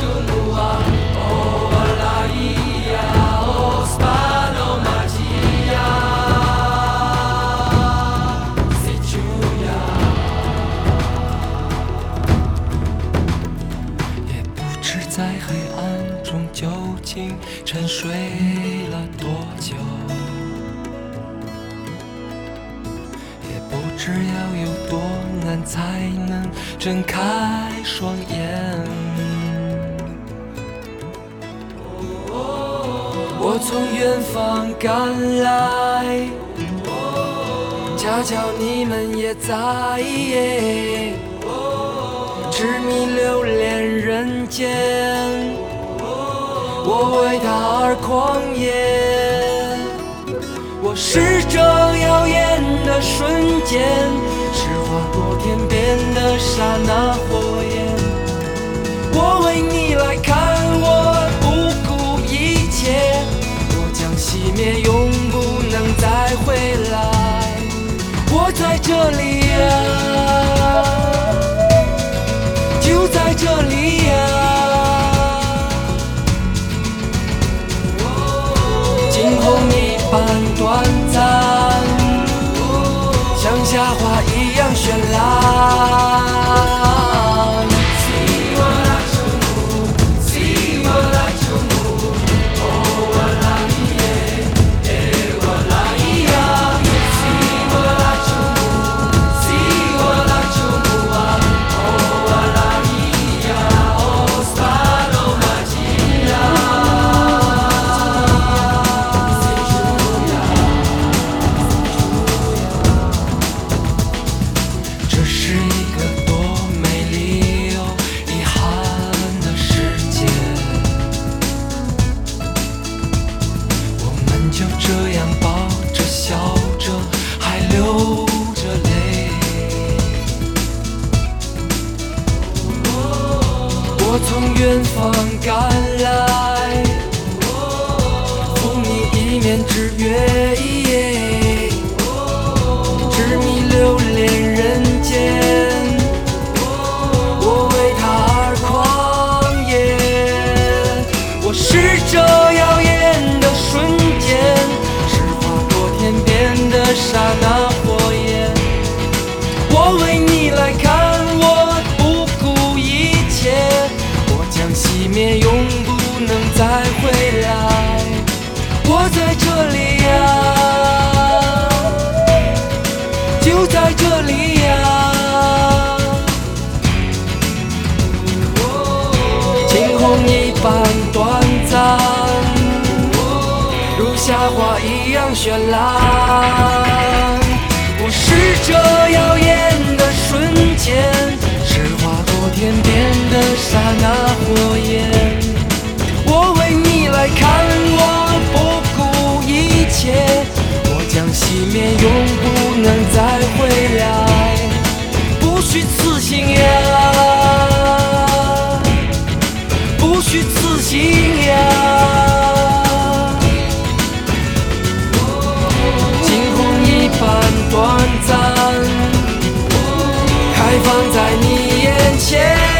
semua. Oh Allah iya, oh spano magia, sejuya. 也不知在黑暗中究竟沉睡了多久，也不知要有多难才能睁开双眼。我从远方赶来，恰巧你们也在，痴迷流连人间，我为他而狂野。我是这耀眼的瞬间，是划过天边的刹那火焰。我为你来看，我不顾一切，我将熄灭，永不能再回来。我在这里啊，就在这里啊，惊鸿一般短暂，像夏花一样绚烂。我从远方赶来，赴你一面之约，痴迷流连人间，我为他而狂野。我是这耀眼的瞬间，是划过天边的刹那火焰。我为你来看，我不顾一切，熄灭，永不能再回来。我在这里呀，就在这里呀，惊鸿一般短暂，如夏花一样绚烂。我是这耀眼的瞬间，是划过天边的刹那火焰。我为你来看，我不顾一切，我将熄灭，永不能再回来。不虚此行呀，不虚此行呀，惊鸿一般短暂，开放在你眼前。